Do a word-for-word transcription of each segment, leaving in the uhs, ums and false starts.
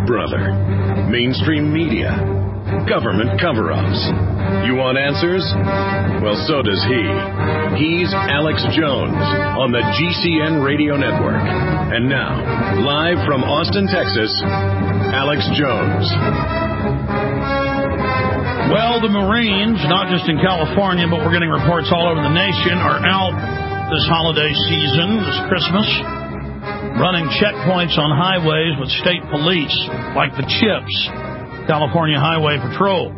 brother. Mainstream media. Government cover-ups. You want answers? Well, so does he. He's Alex Jones on the G C N Radio Network. And now, live from Austin, Texas, Alex Jones. Well, the Marines, not just in California, but we're getting reports all over the nation, are out this holiday season, this Christmas, running checkpoints on highways with state police, like the CHIPS, California Highway Patrol.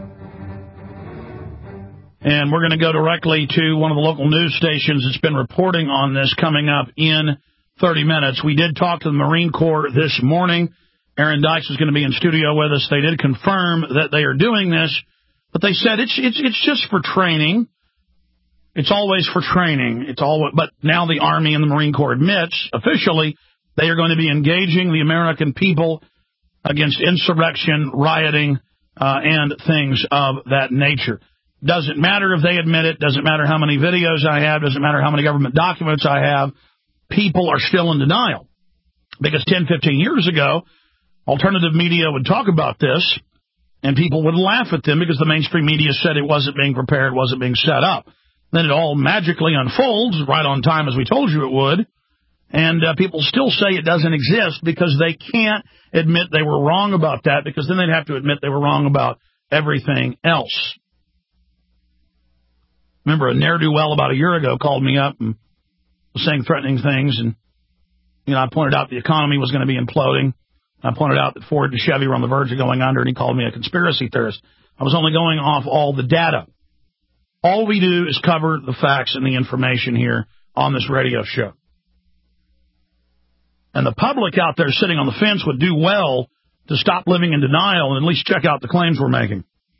And we're going to go directly to one of the local news stations that's been reporting on this coming up in thirty minutes. We did talk to the Marine Corps this morning. Aaron Dykes is going to be in studio with us. They did confirm that they are doing this, but they said it's it's it's just for training. It's always for training. It's all, but now the Army and the Marine Corps admits officially they are going to be engaging the American people against insurrection, rioting, uh, and things of that nature. Doesn't matter if they admit it. Doesn't matter how many videos I have. Doesn't matter how many government documents I have. People are still in denial. Because ten, fifteen years ago, alternative media would talk about this, and people would laugh at them because the mainstream media said it wasn't being prepared, wasn't being set up. Then it all magically unfolds right on time as we told you it would. And uh, people still say it doesn't exist because they can't admit they were wrong about that, because then they'd have to admit they were wrong about everything else. Remember, a ne'er-do-well about a year ago called me up and was saying threatening things. And, you know, I pointed out the economy was going to be imploding. I pointed out that Ford and Chevy were on the verge of going under, and he called me a conspiracy theorist. I was only going off all the data. All we do is cover the facts and the information here on this radio show. And the public out there sitting on the fence would do well to stop living in denial and at least check out the claims we're making.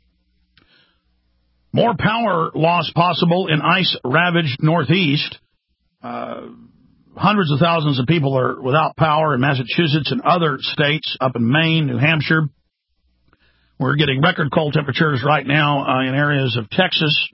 More power loss possible in ice-ravaged Northeast. Uh, hundreds of thousands of people are without power in Massachusetts and other states, up in Maine, New Hampshire. We're getting record cold temperatures right now uh, in areas of Texas.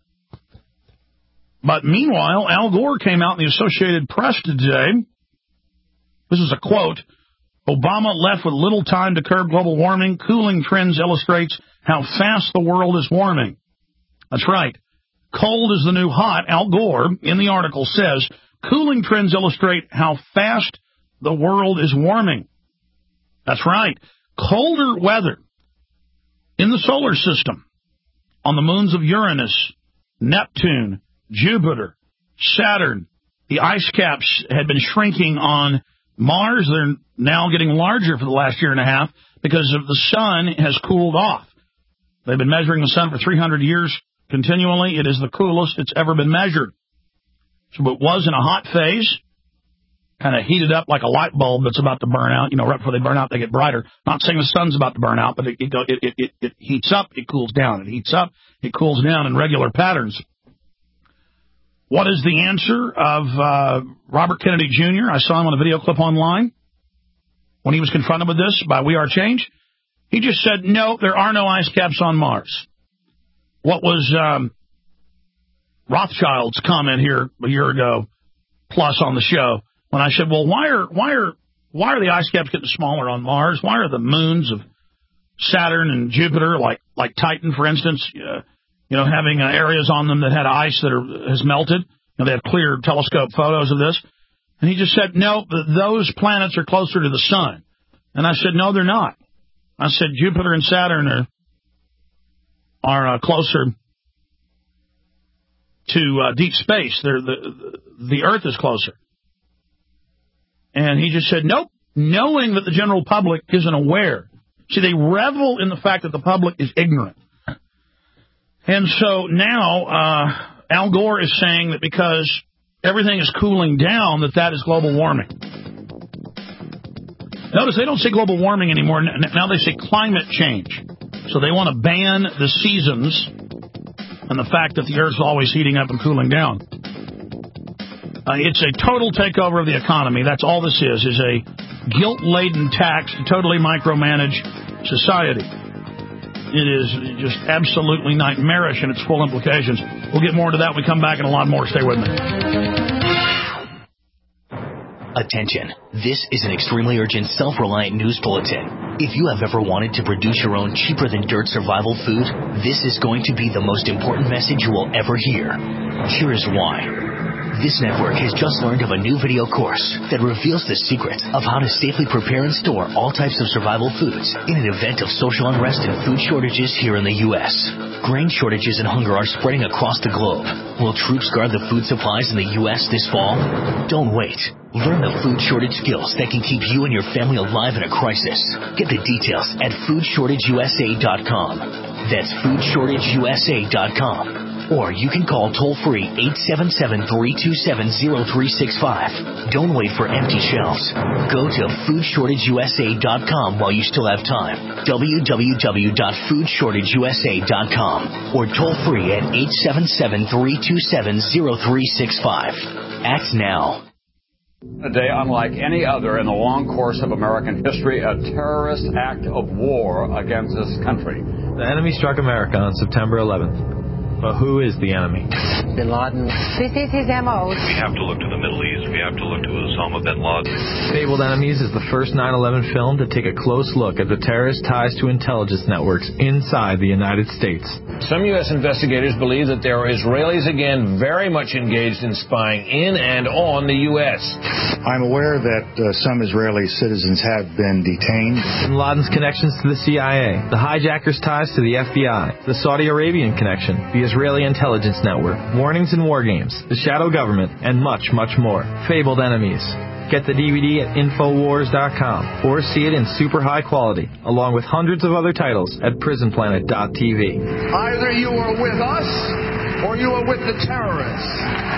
But meanwhile, Al Gore came out in the Associated Press today. This is a quote. Obama left with little time to curb global warming. Cooling trends illustrates how fast the world is warming. That's right. Cold is the new hot. Al Gore, in the article, says, cooling trends illustrate how fast the world is warming. That's right. Colder weather in the solar system, on the moons of Uranus, Neptune, Jupiter, Saturn. The ice caps had been shrinking on Mars. They're now getting larger for the last year and a half because of the sun has cooled off. They've been measuring the sun for three hundred years continually. It is the coolest it's ever been measured. So it was in a hot phase, kind of heated up like a light bulb that's about to burn out. You know, right before they burn out, they get brighter. Not saying the sun's about to burn out, but it, it, it, it, it heats up, it cools down. It heats up, it cools down in regular patterns. What is the answer of uh, Robert Kennedy Junior? I saw him on a video clip online when he was confronted with this by We Are Change. He just said, no, there are no ice caps on Mars. What was um, Rothschild's comment here a year ago, plus on the show, when I said, well, why are why are why are the ice caps getting smaller on Mars? Why are the moons of Saturn and Jupiter, like like Titan, for instance, uh, you know, having uh, areas on them that had ice that are, has melted? You know, they have clear telescope photos of this. And he just said, no, those planets are closer to the sun. And I said, no, they're not. I said, Jupiter and Saturn are are uh, closer to uh, deep space. They're the, the Earth is closer. And he just said, nope, knowing that the general public isn't aware. See, they revel in the fact that the public is ignorant. And so now uh, Al Gore is saying that because everything is cooling down, that that is global warming. Notice they don't say global warming anymore. Now they say climate change. So they want to ban the seasons and the fact that the Earth's always heating up and cooling down. Uh, it's a total takeover of the economy. That's all this is, is a guilt-laden tax to totally micromanage society. It is just absolutely nightmarish in its full implications. We'll get more into that when we come back and a lot more. Stay with me. Attention. This is an extremely urgent self-reliant news bulletin. If you have ever wanted to produce your own cheaper-than-dirt survival food, this is going to be the most important message you will ever hear. Here is why. This network has just learned of a new video course that reveals the secret of how to safely prepare and store all types of survival foods in an event of social unrest and food shortages here in the U S Grain shortages and hunger are spreading across the globe. Will troops guard the food supplies in the U S this fall? Don't wait. Learn the food shortage skills that can keep you and your family alive in a crisis. Get the details at food shortage u s a dot com. That's food shortage u s a dot com. Or you can call toll-free eight seven seven, three two seven, zero three six five. Don't wait for empty shelves. Go to food shortage u s a dot com while you still have time. w w w dot food shortage u s a dot com. Or toll-free at eight seven seven, three two seven, zero three six five. Act now. A day unlike any other in the long course of American history, a terrorist act of war against this country. The enemy struck America on September eleventh. But who is the enemy? Bin Laden. This is his M O. We have to look to the Middle East. We have to look to Osama bin Laden. Fabled Enemies is the first nine eleven film to take a close look at the terrorist ties to intelligence networks inside the United States. Some U S investigators believe that there are Israelis again very much engaged in spying in and on the U S I'm aware that uh, some Israeli citizens have been detained. Bin Laden's connections to the C I A, the hijackers' ties to the F B I, the Saudi Arabian connection, the Israeli intelligence network, warnings and war games, the shadow government, and much, much more. Fabled Enemies. Get the D V D at infowars dot com or see it in super high quality, along with hundreds of other titles at prison planet dot t v. Either you are with us or you are with the terrorists.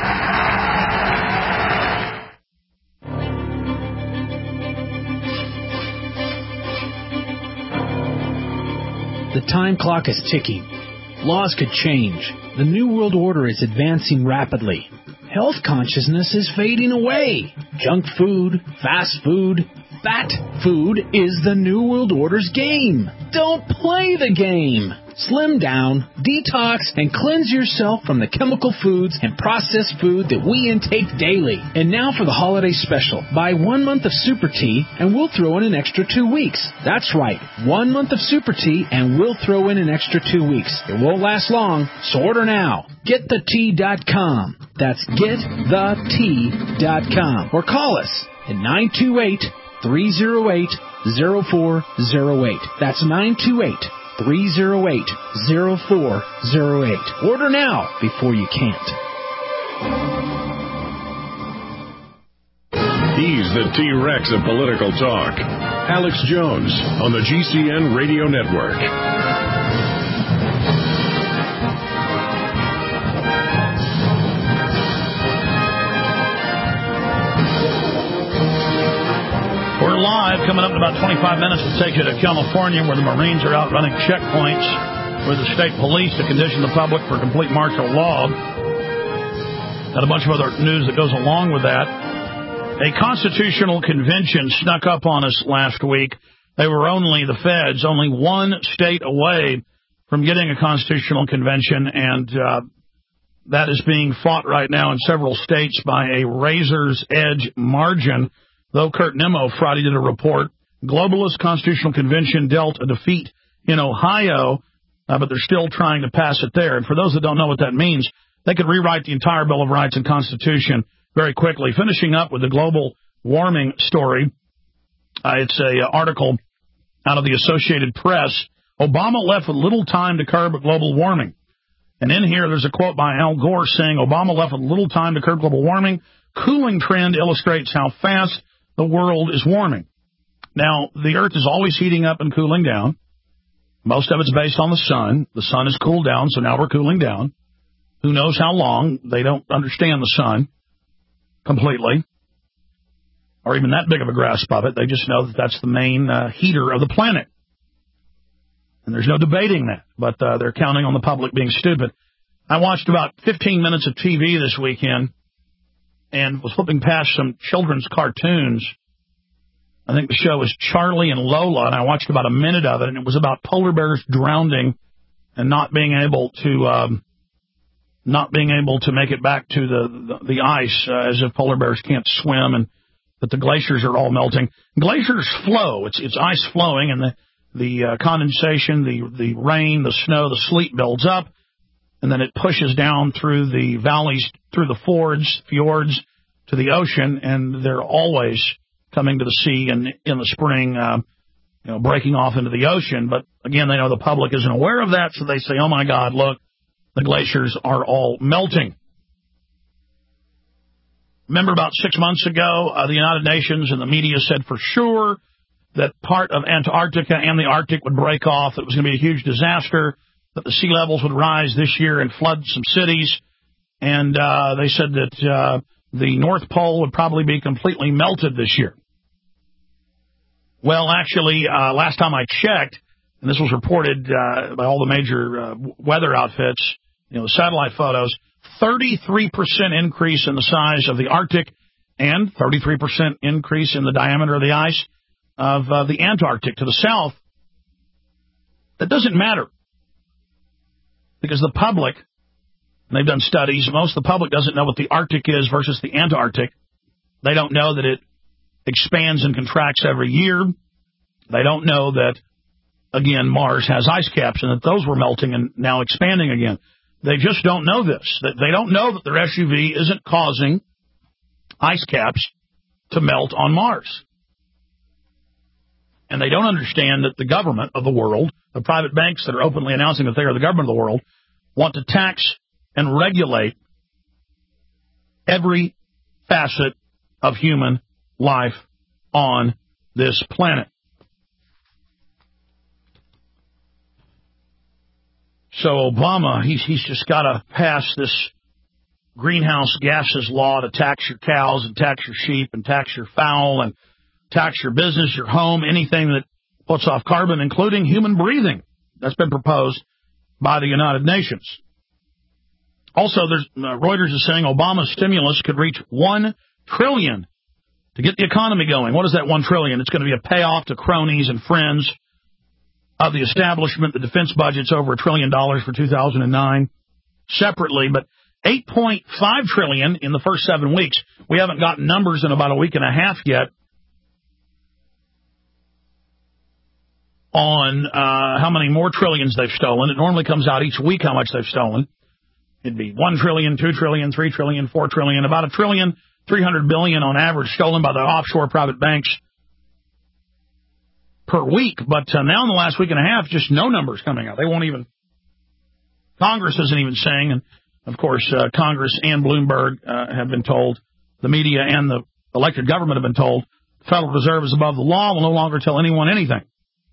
The time clock is ticking. Laws could change. The New World Order is advancing rapidly. Health consciousness is fading away. Junk food, fast food, fat food is the New World Order's game. Don't play the game. Slim down, detox, and cleanse yourself from the chemical foods and processed food that we intake daily. And now for the holiday special. Buy one month of Super Tea and we'll throw in an extra two weeks. That's right, one month of Super Tea and we'll throw in an extra two weeks. It won't last long, so order now. get the tea dot com. That's get the tea dot com. Or call us at nine two eight, three oh eight, oh four oh eight. That's nine two eight, three oh eight, oh four oh eight. Order now before you can't. He's the T-Rex of political talk. Alex Jones on the G C N Radio Network. We're live, coming up in about twenty-five minutes. We'll take you to California, where the Marines are out running checkpoints with the state police to condition the public for complete martial law. Got a bunch of other news that goes along with that. A constitutional convention snuck up on us last week. They were only, the feds, only one state away from getting a constitutional convention, and uh, that is being fought right now in several states by a razor's edge margin. Though Kurt Nimmo Friday did a report, Globalist Constitutional Convention dealt a defeat in Ohio, uh, but they're still trying to pass it there. And for those that don't know what that means, they could rewrite the entire Bill of Rights and Constitution very quickly. Finishing up with the global warming story, uh, it's a uh, article out of the Associated Press. Obama left with little time to curb global warming. And in here, there's a quote by Al Gore saying, Obama left with little time to curb global warming. Cooling trend illustrates how fast the world is warming. Now, the Earth is always heating up and cooling down. Most of it's based on the sun. The sun has cooled down, so now we're cooling down. Who knows how long? They don't understand the sun completely, or even that big of a grasp of it. They just know that that's the main uh, heater of the planet. And there's no debating that, but uh, they're counting on the public being stupid. I watched about fifteen minutes of T V this weekend and was flipping past some children's cartoons. I think the show was Charlie and Lola, and I watched about a minute of it, and it was about polar bears drowning and not being able to um, not being able to make it back to the the, the ice, uh, as if polar bears can't swim, and that the glaciers are all melting. Glaciers flow. It's it's ice flowing, and the the uh, condensation, the the rain, the snow, the sleet builds up, and then it pushes down through the valleys, through the fords, fjords, to the ocean, and they're always coming to the sea and in the spring, uh, you know, breaking off into the ocean. But again, they know the public isn't aware of that, so they say, "Oh my God, look, the glaciers are all melting." Remember about six months ago, uh, the United Nations and the media said for sure that part of Antarctica and the Arctic would break off, that it was going to be a huge disaster, that the sea levels would rise this year and flood some cities. And uh, they said that uh, the North Pole would probably be completely melted this year. Well, actually, uh, last time I checked, and this was reported uh, by all the major uh, weather outfits, you know, the satellite photos, thirty-three percent increase in the size of the Arctic and thirty-three percent increase in the diameter of the ice of uh, the Antarctic to the south. That doesn't matter because the public, and they've done studies, most of the public doesn't know what the Arctic is versus the Antarctic. They don't know that it expands and contracts every year. They don't know that, again, Mars has ice caps and that those were melting and now expanding again. They just don't know this. They don't know that their S U V isn't causing ice caps to melt on Mars. And they don't understand that the government of the world, the private banks that are openly announcing that they are the government of the world, want to tax and regulate every facet of human life on this planet. So Obama, he's, he's just got to pass this greenhouse gases law to tax your cows and tax your sheep and tax your fowl and tax your business, your home, anything that puts off carbon, including human breathing. That's been proposed by the United Nations. Also, there's, uh, Reuters is saying Obama's stimulus could reach one trillion dollars to get the economy going. What is that one trillion dollars? It's going to be a payoff to cronies and friends of the establishment. The defense budget's over a trillion dollars for two thousand nine separately, but eight point five trillion dollars in the first seven weeks. We haven't gotten numbers in about a week and a half yet on uh, how many more trillions they've stolen. It normally comes out each week how much they've stolen. It'd be one trillion, two trillion, three trillion, four trillion, about a trillion, three hundred billion on average stolen by the offshore private banks per week. But uh, now in the last week and a half, just no numbers coming out. They won't even, Congress isn't even saying, and of course, uh, Congress and Bloomberg uh, have been told, the media and the elected government have been told, the Federal Reserve is above the law, will no longer tell anyone anything.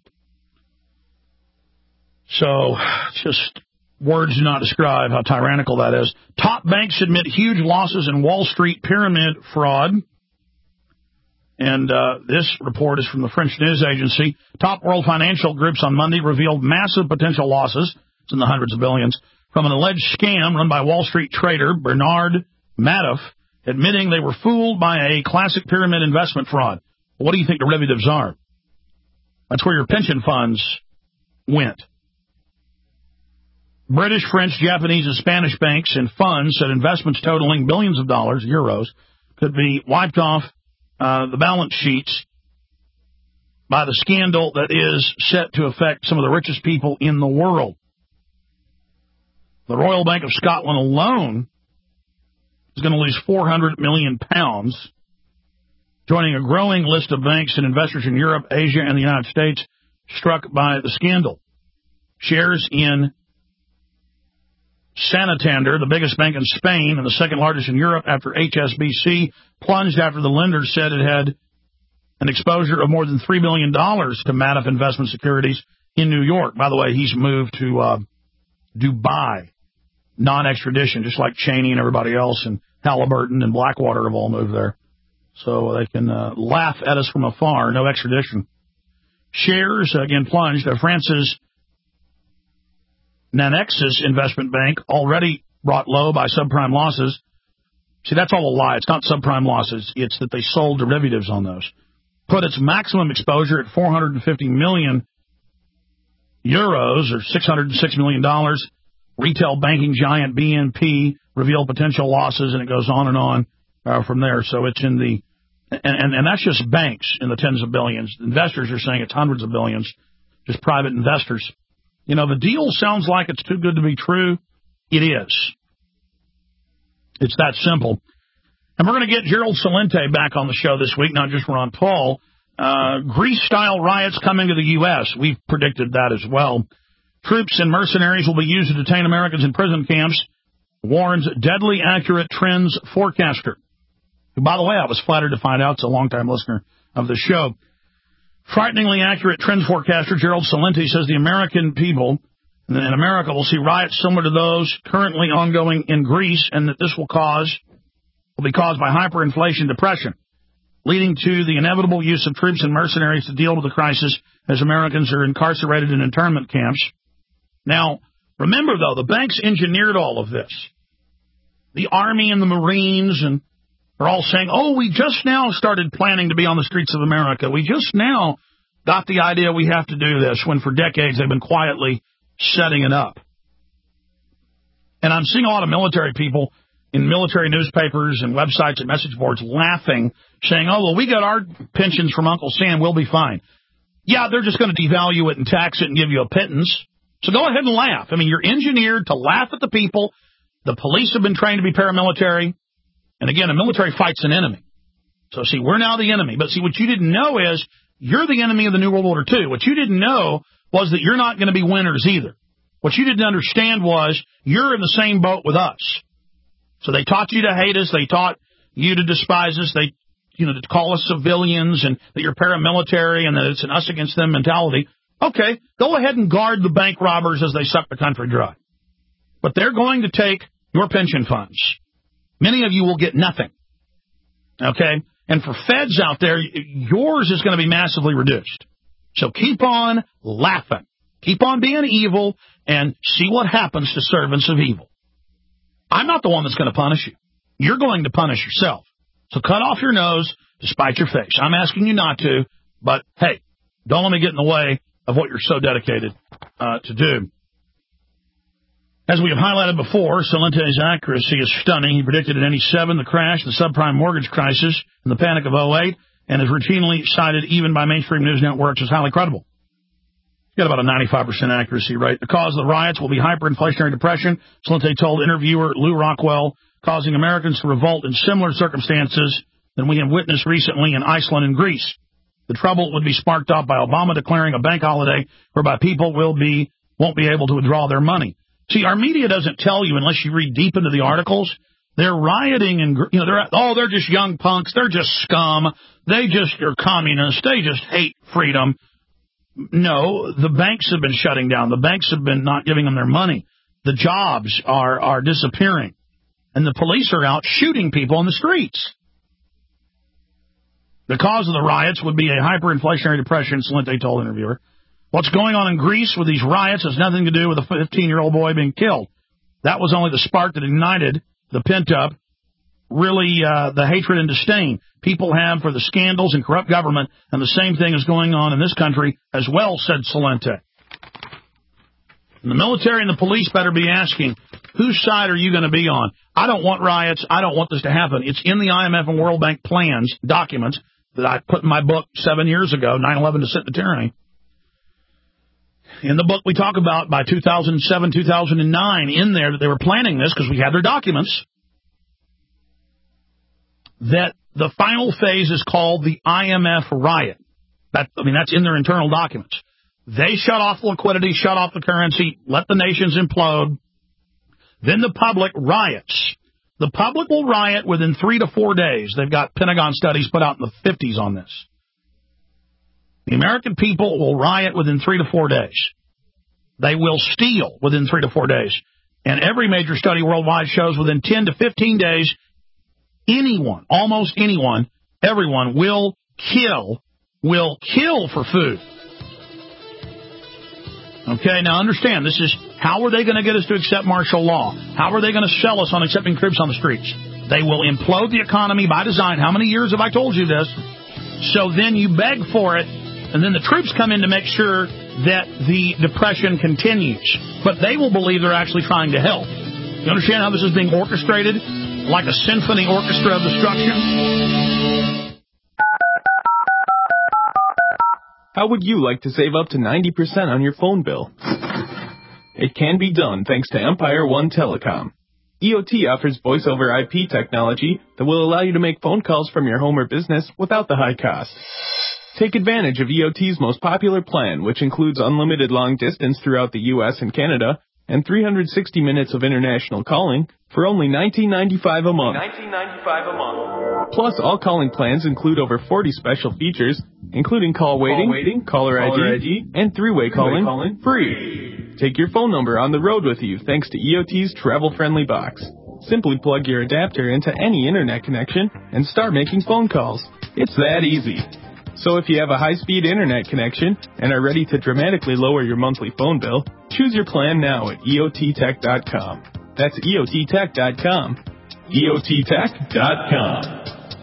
So, just words do not describe how tyrannical that is. Top banks admit huge losses in Wall Street pyramid fraud. And uh, this report is from the French news agency. Top world financial groups on Monday revealed massive potential losses, it's in the hundreds of billions, from an alleged scam run by Wall Street trader Bernard Madoff, admitting they were fooled by a classic pyramid investment fraud. What do you think derivatives are? That's where your pension funds went. British, French, Japanese, and Spanish banks and funds said investments totaling billions of dollars, euros, could be wiped off uh, the balance sheets by the scandal that is set to affect some of the richest people in the world. The Royal Bank of Scotland alone is going to lose four hundred million pounds, joining a growing list of banks and investors in Europe, Asia, and the United States struck by the scandal. Shares in Santander, the biggest bank in Spain and the second largest in Europe after H S B C, plunged after the lender said it had an exposure of more than three billion dollars to Madoff Investment Securities in New York. By the way, he's moved to uh, Dubai, non-extradition, just like Cheney and everybody else, and Halliburton and Blackwater have all moved there. So they can uh, laugh at us from afar, no extradition. Shares, again, plunged. Uh, France's Nanexis investment bank, already brought low by subprime losses. See, that's all a lie. It's not subprime losses. It's that they sold derivatives on those. Put its maximum exposure at four hundred fifty million euros, or six hundred six million dollars. Retail banking giant B N P revealed potential losses, and it goes on and on uh, from there. So it's in the And, and, and that's just banks in the tens of billions. Investors are saying it's hundreds of billions, just private investors. You know, the deal sounds like it's too good to be true. It is. It's that simple. And we're going to get Gerald Celente back on the show this week, not just Ron Paul. Uh, Greece-style riots coming to the U S We've predicted that as well. Troops and mercenaries will be used to detain Americans in prison camps, warns deadly accurate trends forecaster. Who, by the way, I was flattered to find out is a longtime listener of the show. Frighteningly accurate trends forecaster Gerald Celente says the American people in America will see riots similar to those currently ongoing in Greece, and that this will cause will be caused by hyperinflation depression, leading to the inevitable use of troops and mercenaries to deal with the crisis as Americans are incarcerated in internment camps. Now, remember, though, the banks engineered all of this. The Army and the Marines and are all saying, oh, we just now started planning to be on the streets of America. We just now got the idea we have to do this, when for decades they've been quietly setting it up. And I'm seeing a lot of military people in military newspapers and websites and message boards laughing, saying, oh, well, we got our pensions from Uncle Sam, we'll be fine. Yeah, they're just going to devalue it and tax it and give you a pittance. So go ahead and laugh. I mean, you're engineered to laugh at the people. The police have been trained to be paramilitary. And again, a military fights an enemy. So, see, we're now the enemy. But, see, what you didn't know is you're the enemy of the New World Order, too. What you didn't know was that you're not going to be winners either. What you didn't understand was you're in the same boat with us. So they taught you to hate us. They taught you to despise us. They, you know, to call us civilians and that you're paramilitary and that it's an us against them mentality. Okay, go ahead and guard the bank robbers as they suck the country dry. But they're going to take your pension funds. Many of you will get nothing. Okay? And for feds out there, yours is going to be massively reduced. So keep on laughing. Keep on being evil and see what happens to servants of evil. I'm not the one that's going to punish you. You're going to punish yourself. So cut off your nose to spite your face. I'm asking you not to, but hey, don't let me get in the way of what you're so dedicated uh, to do. As we have highlighted before, Celente's accuracy is stunning. He predicted in eighty-seven the crash, the subprime mortgage crisis, and the panic of oh eight, and is routinely cited even by mainstream news networks as highly credible. He's got about a ninety-five percent accuracy rate. The cause of the riots will be hyperinflationary depression, Celente told interviewer Lou Rockwell, causing Americans to revolt in similar circumstances than we have witnessed recently in Iceland and Greece. The trouble would be sparked off by Obama declaring a bank holiday whereby people will be won't be able to withdraw their money. See, our media doesn't tell you unless you read deep into the articles. They're rioting and, you know, they're, oh, they're just young punks. They're just scum. They just are communists. They just hate freedom. No, the banks have been shutting down. The banks have been not giving them their money. The jobs are, are disappearing. And the police are out shooting people in the streets. The cause of the riots would be a hyperinflationary depression, Celente told the interviewer. What's going on in Greece with these riots has nothing to do with a fifteen-year-old boy being killed. That was only the spark that ignited the pent-up, really uh, the hatred and disdain people have for the scandals and corrupt government, and the same thing is going on in this country as well, said Celente. And the military and the police better be asking, whose side are you going to be on? I don't want riots. I don't want this to happen. It's in the I M F and World Bank plans, documents, that I put in my book seven years ago, nine eleven to Sit the Tyranny. In the book, we talk about by two thousand seven, two thousand nine, in there that they were planning this because we had their documents, that the final phase is called the I M F riot. That, I mean, that's in their internal documents. They shut off liquidity, shut off the currency, let the nations implode. Then the public riots. The public will riot within three to four days. They've got Pentagon studies put out in the fifties on this. The American people will riot within three to four days. They will steal within three to four days. And every major study worldwide shows within ten to fifteen days, anyone, almost anyone, everyone will kill, will kill for food. Okay, now understand, this is, how are they going to get us to accept martial law? How are they going to sell us on accepting troops on the streets? They will implode the economy by design. How many years have I told you this? So then you beg for it, and then the troops come in to make sure that the depression continues. But they will believe they're actually trying to help. You understand how this is being orchestrated? Like a symphony orchestra of destruction? How would you like to save up to ninety percent on your phone bill? It can be done thanks to Empire One Telecom. E O T offers voice over I P technology that will allow you to make phone calls from your home or business without the high cost. Take advantage of E O T's most popular plan, which includes unlimited long distance throughout the U S and Canada and three hundred sixty minutes of international calling for only nineteen ninety-five a month. nineteen ninety-five a month. Plus, all calling plans include over forty special features, including call waiting, call waiting caller, caller I D, I D, and three-way, three-way calling, calling free. Take your phone number on the road with you thanks to E O T's travel-friendly box. Simply plug your adapter into any internet connection and start making phone calls. It's that easy. So if you have a high-speed internet connection and are ready to dramatically lower your monthly phone bill, choose your plan now at E O T tech dot com. That's E O T tech dot com. E O T tech dot com.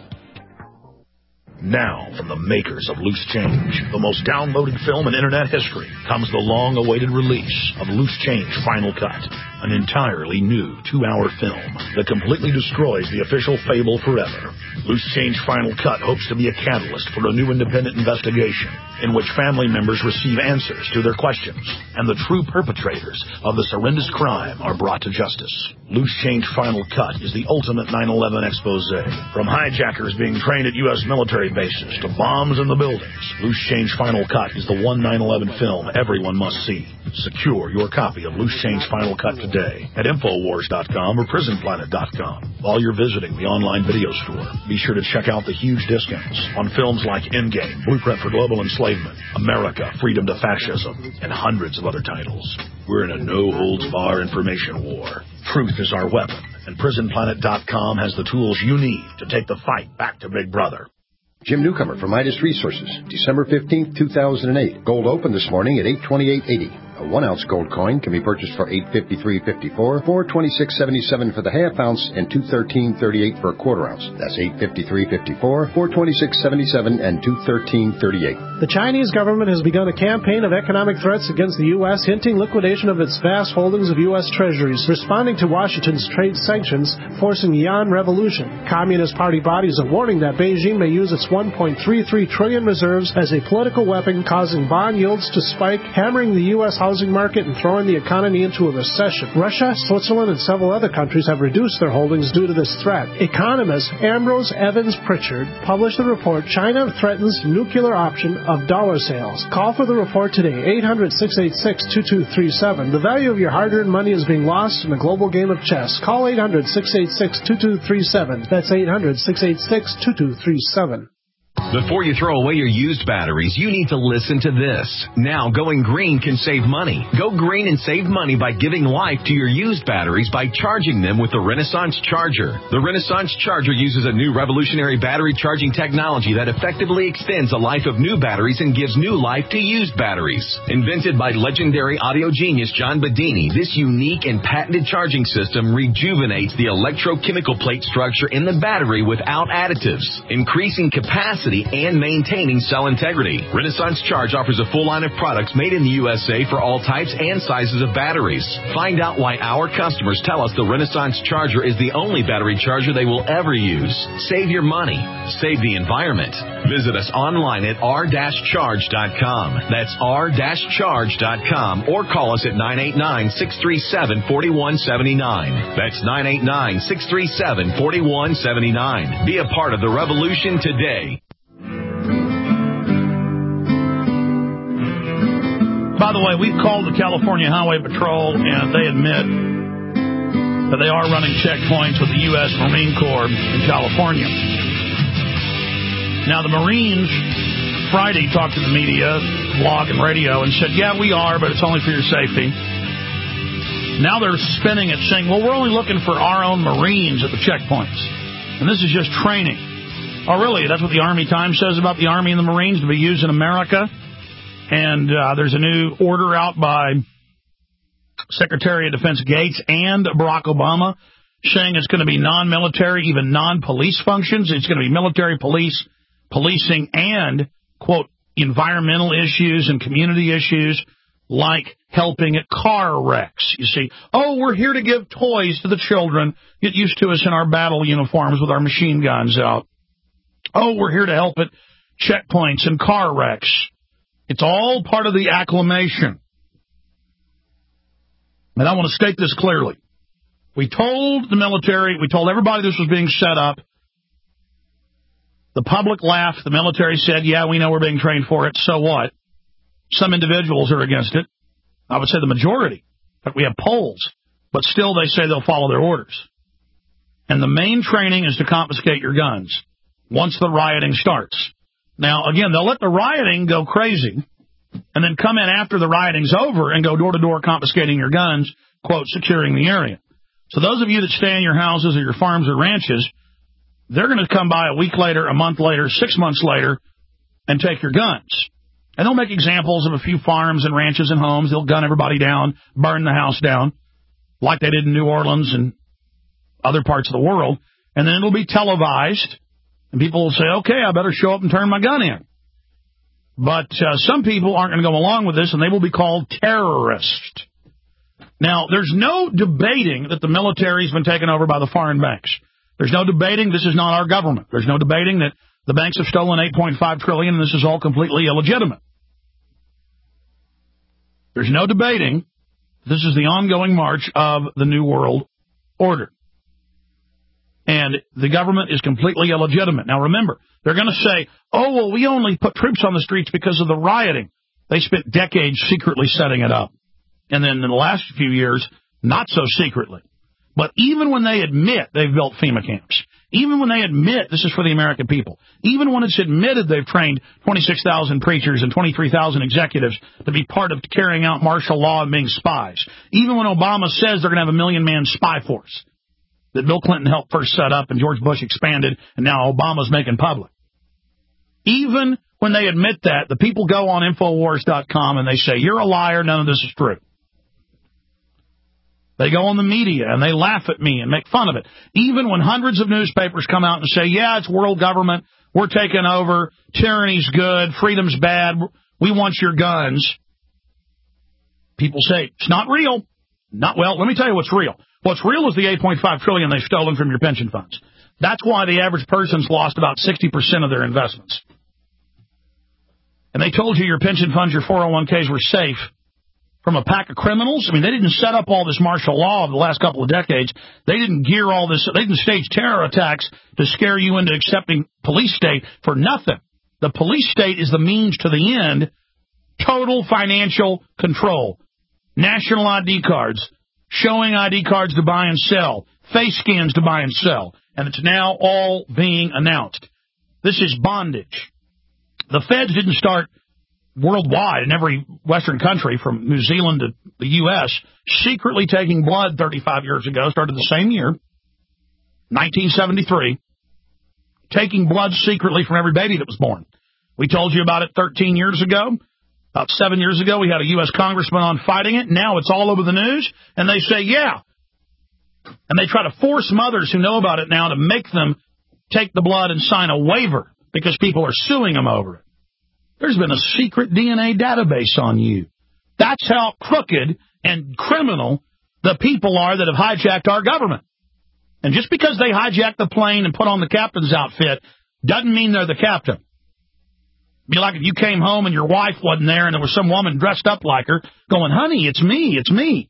Now, from the makers of Loose Change, the most downloaded film in internet history, comes the long-awaited release of Loose Change Final Cut, an entirely new two-hour film that completely destroys the official fable forever. Loose Change Final Cut hopes to be a catalyst for a new independent investigation in which family members receive answers to their questions and the true perpetrators of this horrendous crime are brought to justice. Loose Change Final Cut is the ultimate nine eleven expose. From hijackers being trained at U S military bases to bombs in the buildings, Loose Change Final Cut is the one nine eleven film everyone must see. Secure your copy of Loose Change Final Cut today at Infowars dot com or Prison Planet dot com. While you're visiting the online video store, be sure to check out the huge discounts on films like Endgame, Blueprint for Global Enslavement, America, Freedom to Fascism, and hundreds of other titles. We're in a no-holds-barred information war. Truth is our weapon, and Prison Planet dot com has the tools you need to take the fight back to Big Brother. Jim Newcomer from Midas Resources, December fifteenth, two thousand eight. Gold opened this morning at eight twenty-eight eighty. A one-ounce gold coin can be purchased for eight fifty-three fifty-four, four twenty-six seventy-seven for the half ounce, and two thirteen thirty-eight for a quarter ounce. That's eight fifty-three fifty-four, four twenty-six seventy-seven, and two thirteen thirty-eight. The Chinese government has begun a campaign of economic threats against the U S, hinting liquidation of its vast holdings of U S treasuries, responding to Washington's trade sanctions, forcing yuan revolution. Communist Party bodies are warning that Beijing may use its one point three three trillion reserves as a political weapon, causing bond yields to spike, hammering the U S housing market and throwing the economy into a recession. Russia, Switzerland, and several other countries have reduced their holdings due to this threat. Economist Ambrose Evans Pritchard published the report, China Threatens Nuclear Option of Dollar Sales. Call for the report today, eight hundred, six eight six, two two three seven. The value of your hard-earned money is being lost in a global game of chess. Call eight hundred, six eight six, two two three seven. That's eight hundred, six eight six, two two three seven. Before you throw away your used batteries, you need to listen to this. Now, going green can save money. Go green and save money by giving life to your used batteries by charging them with the Renaissance Charger. The Renaissance Charger uses a new revolutionary battery charging technology that effectively extends the life of new batteries and gives new life to used batteries. Invented by legendary audio genius John Bedini, this unique and patented charging system rejuvenates the electrochemical plate structure in the battery without additives, increasing capacity and maintaining cell integrity. Renaissance Charge offers a full line of products made in the U S A for all types and sizes of batteries. Find out why our customers tell us the Renaissance Charger is the only battery charger they will ever use. Save your money. Save the environment. Visit us online at r dash charge dot com. That's r dash charge dot com or call us at nine eight nine, six three seven, four one seven nine. That's nine eight nine, six three seven, four one seven nine. Be a part of the revolution today. By the way, we've called the California Highway Patrol, and they admit that they are running checkpoints with the U S Marine Corps in California. Now, the Marines Friday talked to the media, blog and radio, and said, yeah, we are, but it's only for your safety. Now they're spinning it, saying, well, we're only looking for our own Marines at the checkpoints, and this is just training. Oh, really? That's what the Army Times says about the Army and the Marines to be used in America? And uh, there's a new order out by Secretary of Defense Gates and Barack Obama saying it's going to be non-military, even non-police functions. It's going to be military, police, policing, and, quote, environmental issues and community issues like helping at car wrecks. You see, oh, we're here to give toys to the children. Get used to us in our battle uniforms with our machine guns out. Oh, we're here to help at checkpoints and car wrecks. It's all part of the acclimation. And I want to state this clearly. We told the military, we told everybody this was being set up. The public laughed. The military said, yeah, we know we're being trained for it. So what? Some individuals are against it. I would say the majority. But we have polls. But still they say they'll follow their orders. And the main training is to confiscate your guns once the rioting starts. Now, again, they'll let the rioting go crazy and then come in after the rioting's over and go door-to-door confiscating your guns, quote, securing the area. So those of you that stay in your houses or your farms or ranches, they're going to come by a week later, a month later, six months later, and take your guns. And they'll make examples of a few farms and ranches and homes. They'll gun everybody down, burn the house down, like they did in New Orleans and other parts of the world. And then it'll be televised, and people will say, okay, I better show up and turn my gun in. But uh, some people aren't going to go along with this, and they will be called terrorists. Now, there's no debating that the military's been taken over by the foreign banks. There's no debating this is not our government. There's no debating that the banks have stolen eight point five trillion dollars, and this is all completely illegitimate. There's no debating this is the ongoing march of the New World Order. And the government is completely illegitimate. Now, remember, they're going to say, oh, well, we only put troops on the streets because of the rioting. They spent decades secretly setting it up. And then in the last few years, not so secretly. But even when they admit they've built FEMA camps, even when they admit this is for the American people, even when it's admitted they've trained twenty-six thousand preachers and twenty-three thousand executives to be part of carrying out martial law and being spies, even when Obama says they're going to have a million-man spy force that Bill Clinton helped first set up and George Bush expanded and now Obama's making public. Even when they admit that, the people go on Infowars dot com and they say, you're a liar, none of this is true. They go on the media and they laugh at me and make fun of it. Even when hundreds of newspapers come out and say, yeah, it's world government, we're taking over, tyranny's good, freedom's bad, we want your guns. People say, it's not real. Not well, let me tell you what's real. What's real is the eight point five trillion dollars they've stolen from your pension funds. That's why the average person's lost about sixty percent of their investments. And they told you your pension funds, your four oh one k's were safe from a pack of criminals. I mean, they didn't set up all this martial law over the last couple of decades. They didn't gear all this. They didn't stage terror attacks to scare you into accepting police state for nothing. The police state is the means to the end. Total financial control. National I D cards. Showing I D cards to buy and sell. Face scans to buy and sell. And it's now all being announced. This is bondage. The feds didn't start worldwide in every Western country from New Zealand to the U S secretly taking blood thirty-five years ago, started the same year, nineteen seventy-three, taking blood secretly from every baby that was born. We told you about it thirteen years ago. About seven years ago, we had a U S congressman on fighting it. Now it's all over the news, and they say, yeah. And they try to force mothers who know about it now to make them take the blood and sign a waiver because people are suing them over it. There's been a secret D N A database on you. That's how crooked and criminal the people are that have hijacked our government. And just because they hijacked the plane and put on the captain's outfit doesn't mean they're the captain. It'd be like if you came home and your wife wasn't there and there was some woman dressed up like her going, honey, it's me, it's me.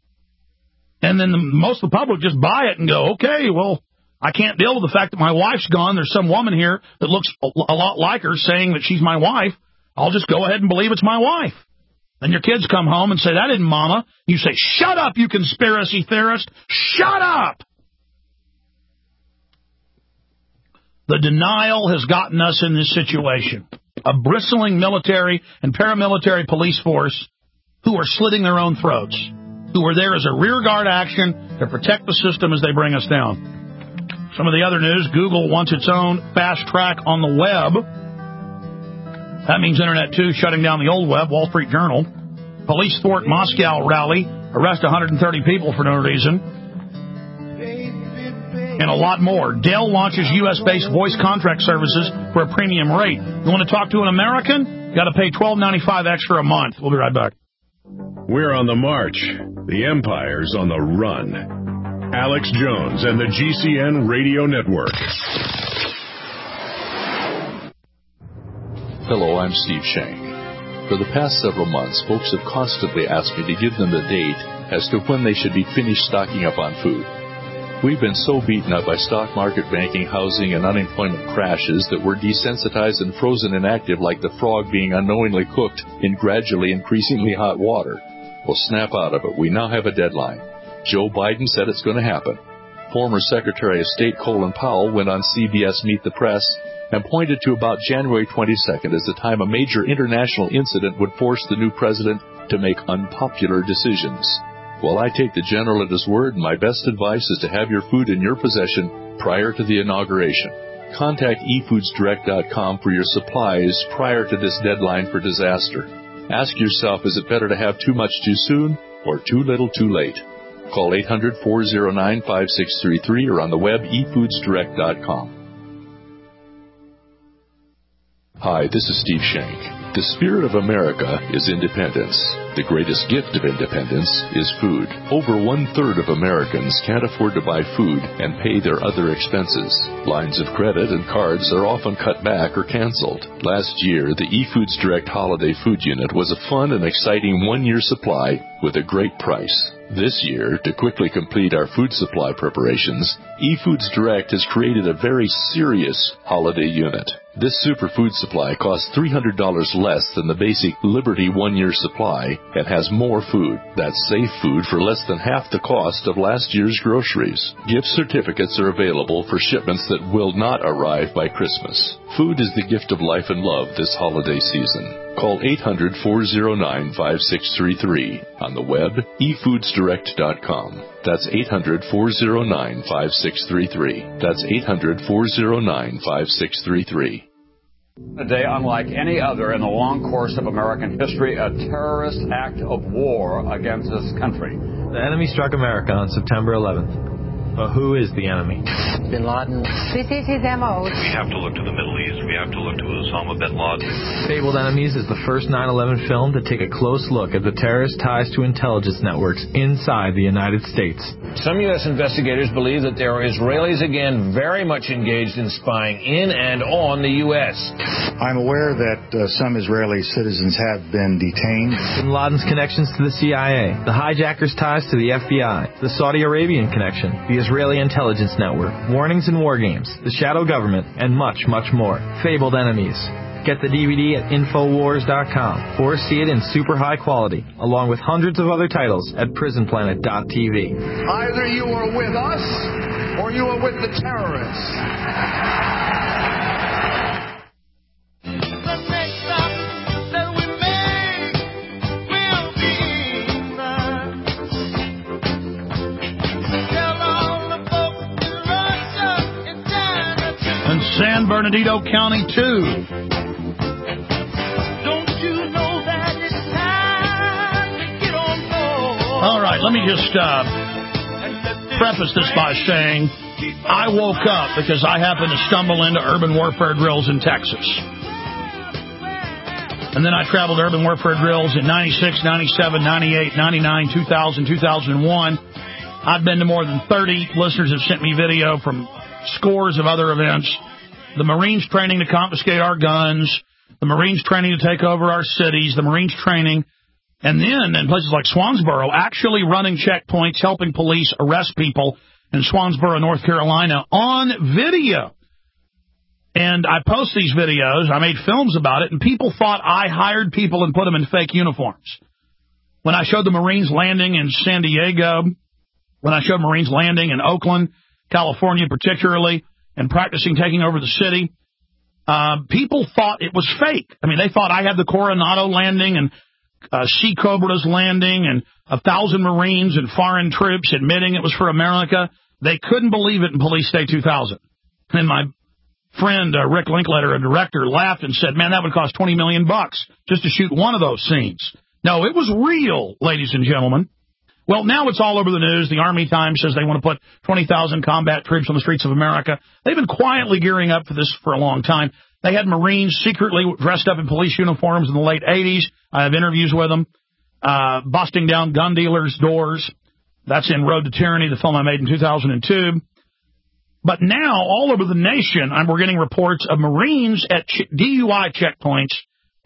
And then the, most of the public just buy it and go, okay, well, I can't deal with the fact that my wife's gone. There's some woman here that looks a lot like her saying that she's my wife. I'll just go ahead and believe it's my wife. Then your kids come home and say, that isn't Mama. You say, shut up, you conspiracy theorist. Shut up. The denial has gotten us in this situation. A bristling military and paramilitary police force who are slitting their own throats, who are there as a rearguard action to protect the system as they bring us down. Some of the other news, Google wants its own fast track on the web. That means Internet two shutting down the old web, Wall Street Journal. Police thwart Moscow rally, arrest one hundred thirty people for no reason. And a lot more. Dell launches U S-based voice contract services for a premium rate. You want to talk to an American? Got to pay twelve ninety-five extra a month. We'll be right back. We're on the march. The empire's on the run. Alex Jones and the G C N Radio Network. Hello, I'm Steve Shane. For the past several months, folks have constantly asked me to give them the date as to when they should be finished stocking up on food. We've been so beaten up by stock market, banking, housing, and unemployment crashes that we're desensitized and frozen inactive like the frog being unknowingly cooked in gradually increasingly hot water. We'll snap out of it. We now have a deadline. Joe Biden said it's going to happen. Former Secretary of State Colin Powell went on C B S Meet the Press and pointed to about January twenty-second as the time a major international incident would force the new president to make unpopular decisions. Well, I take the general at his word, and my best advice is to have your food in your possession prior to the inauguration. Contact e foods direct dot com for your supplies prior to this deadline for disaster. Ask yourself, is it better to have too much too soon or too little too late? Call eight hundred, four oh nine, five six three three or on the web e foods direct dot com. Hi, this is Steve Shank. The spirit of America is independence. The greatest gift of independence is food. Over one-third of Americans can't afford to buy food and pay their other expenses. Lines of credit and cards are often cut back or canceled. Last year, the eFoods Direct Holiday Food Unit was a fun and exciting one-year supply with a great price. This year, to quickly complete our food supply preparations, eFoods Direct has created a very serious holiday unit. This superfood supply costs three hundred dollars less than the basic Liberty one-year supply and has more food. That's safe food for less than half the cost of last year's groceries. Gift certificates are available for shipments that will not arrive by Christmas. Food is the gift of life and love this holiday season. Call eight hundred, four oh nine, five six three three. On the web, e foods direct dot com. That's eight hundred, four oh nine, five six three three. That's eight hundred, four oh nine, five six three three. A day unlike any other in the long course of American history, a terrorist act of war against this country. The enemy struck America on September eleventh. But who is the enemy? Bin Laden. This is his M O. We have to look to the Middle East. We have to look to Osama bin Laden. Fabled Enemies is the first nine eleven film to take a close look at the terrorist ties to intelligence networks inside the United States. Some U S investigators believe that there are Israelis again very much engaged in spying in and on the U S. I'm aware that uh, some Israeli citizens have been detained. Bin Laden's connections to the C I A, the hijackers' ties to the F B I, the Saudi Arabian connection, the Israeli intelligence network, warnings and war games, the shadow government, and much, much more. Fabled Enemies. Get the D V D at infowars dot com or see it in super high quality, along with hundreds of other titles at prison planet dot t v. Either you are with us or you are with the terrorists. In San Bernardino County, too. All right, let me just uh, preface this by saying I woke up because I happened to stumble into urban warfare drills in Texas. And then I traveled to urban warfare drills in ninety-six, ninety-seven, ninety-eight, ninety-nine, two thousand, two thousand one. I've been to more than thirty. Listeners have sent me video from scores of other events. The Marines training to confiscate our guns, the Marines training to take over our cities, the Marines training, and then in places like Swansboro, actually running checkpoints, helping police arrest people in Swansboro, North Carolina, on video. And I post these videos, I made films about it, and people thought I hired people and put them in fake uniforms. When I showed the Marines landing in San Diego, when I showed Marines landing in Oakland, California particularly, and practicing taking over the city, uh, people thought it was fake. I mean, they thought I had the Coronado landing and uh, Sea Cobras landing and a thousand Marines and foreign troops admitting it was for America. They couldn't believe it in Police Day two thousand. And my friend, uh, Rick Linkletter, a director, laughed and said, man, that would cost twenty million bucks just to shoot one of those scenes. No, it was real, ladies and gentlemen. Well, now it's all over the news. The Army Times says they want to put twenty thousand combat troops on the streets of America. They've been quietly gearing up for this for a long time. They had Marines secretly dressed up in police uniforms in the late eighties. I have interviews with them, uh, busting down gun dealers' doors. That's in Road to Tyranny, the film I made in two thousand two. But now, all over the nation, I'm, we're getting reports of Marines at ch- D U I checkpoints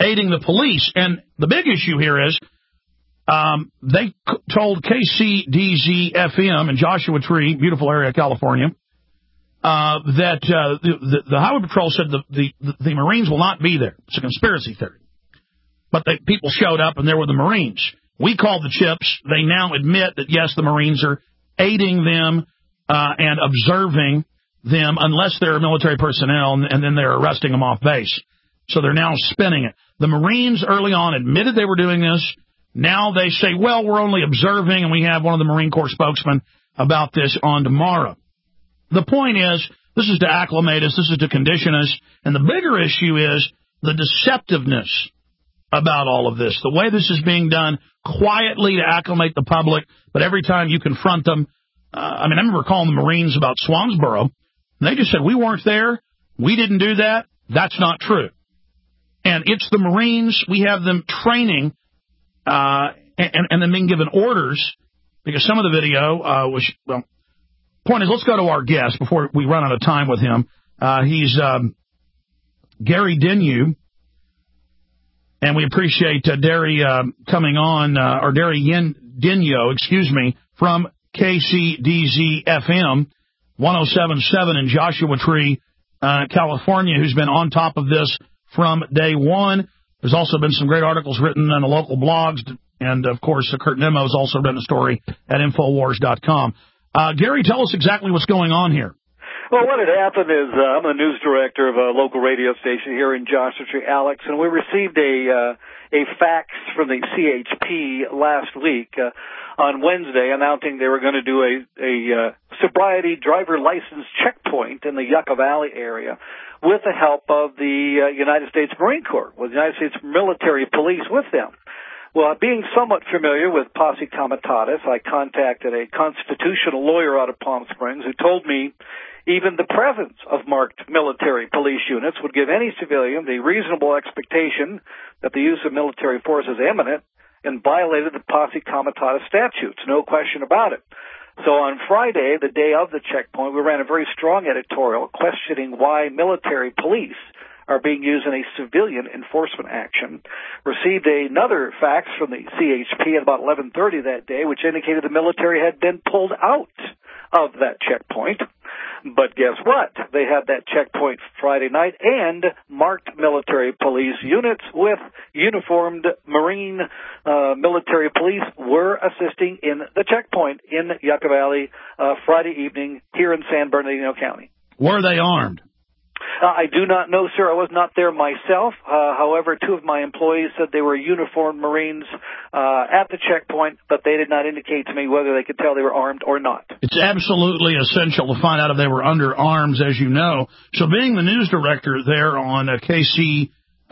aiding the police. And the big issue here is um, they c- told K C D Z F M in Joshua Tree, beautiful area, California, uh, that uh, the, the, the Highway Patrol said the, the, the Marines will not be there. It's a conspiracy theory. But the people showed up, and there were the Marines. We called the chips. They now admit that, yes, the Marines are aiding them uh, and observing them unless they're military personnel, and, and then they're arresting them off base. So they're now spinning it. The Marines early on admitted they were doing this. Now they say, well, we're only observing, and we have one of the Marine Corps spokesmen about this on tomorrow. The point is, this is to acclimate us, this is to condition us, and the bigger issue is the deceptiveness about all of this. The way this is being done quietly to acclimate the public, but every time you confront them, uh, I mean, I remember calling the Marines about Swansboro, and they just said, we weren't there, we didn't do that, that's not true. And it's the Marines, we have them training, uh, and, and then being given orders, because some of the video uh, was, well, point is, let's go to our guest before we run out of time with him. Uh, he's um, Gary Denyu. And we appreciate uh, Derry uh, coming on, uh, or Derry Yen, Denyo, excuse me, from K C D Z F M, one oh seven point seven in Joshua Tree, uh, California, who's been on top of this from day one. There's also been some great articles written on the local blogs, and, of course, uh, Kurt Nemo has also written a story at Infowars dot com. Uh, Gary, tell us exactly what's going on here. Well, what had happened is uh, I'm the news director of a local radio station here in Joshua Tree, Alex, and we received a uh, a fax from the C H P last week uh, on Wednesday announcing they were going to do a, a uh, sobriety driver license checkpoint in the Yucca Valley area with the help of the uh, United States Marine Corps, with the United States Military Police with them. Well, being somewhat familiar with Posse Comitatus, I contacted a constitutional lawyer out of Palm Springs who told me even the presence of marked military police units would give any civilian the reasonable expectation that the use of military force is imminent and violated the Posse Comitatus statutes, no question about it. So on Friday, the day of the checkpoint, we ran a very strong editorial questioning why military police are being used in a civilian enforcement action. Received another fax from the C H P at about eleven thirty that day, which indicated the military had been pulled out of that checkpoint. But guess what? They had that checkpoint Friday night, and marked military police units with uniformed Marine uh, military police were assisting in the checkpoint in Yucca Valley uh, Friday evening here in San Bernardino County. Were they armed? Uh, I do not know, sir. I was not there myself. Uh, however, two of my employees said they were uniformed Marines uh, at the checkpoint, but they did not indicate to me whether they could tell they were armed or not. It's absolutely essential to find out if they were under arms, as you know. So being the news director there on uh, K C